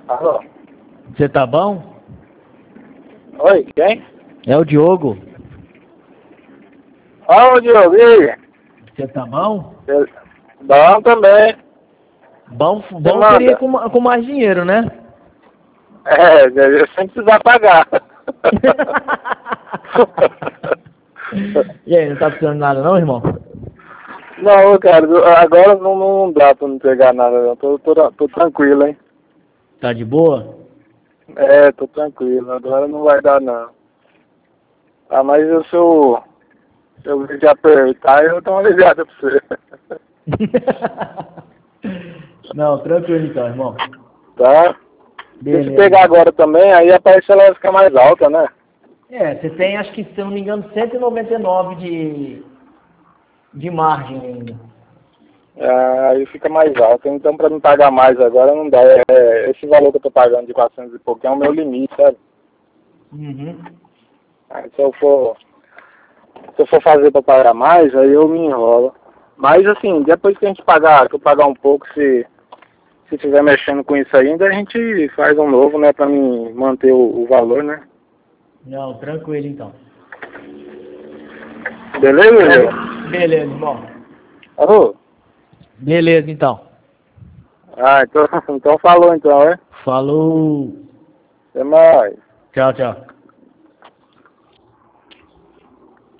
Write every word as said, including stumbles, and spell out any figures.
Alô? Você tá bom? Oi, quem? É o Diogo. Ô, Diogo, e aí? Você tá bom? Eu- Bom também. Bom, Você bom seria manda? com, ma- com mais dinheiro, né? É, eu sem precisar pagar. E aí, não tá precisando de nada não, irmão? Não, cara, agora não, não dá pra não pegar nada, não. Tô, tô, tô tranquilo, hein? Tá de boa? É, tô tranquilo. Agora não vai dar, não. Ah, mas eu sou... Se eu te apertar, eu dou uma ligada pra você. Não, tranquilo então, irmão. Tá? Se você pegar Beleza. agora também, aí a parcela vai ficar mais alta, né? É, você tem, acho que, se eu não me engano, cento e noventa e nove de, de margem ainda. Ah, aí fica mais alto. Então, pra não pagar mais agora, não dá. É, é, esse valor que eu tô pagando de quatrocentos e pouco é o meu limite, sabe? Uhum. Aí, se eu for, se eu for fazer pra pagar mais, aí eu me enrolo. Mas, assim, depois que a gente pagar, que eu pagar um pouco, se se estiver mexendo com isso ainda, a gente faz um novo, né? Pra mim manter o, o valor, né? Não, tranquilo então. Beleza, meu? Então, beleza, irmão. Alô? Beleza, então. Ah, então, então falou então, é? Falou. Até mais. Tchau, tchau.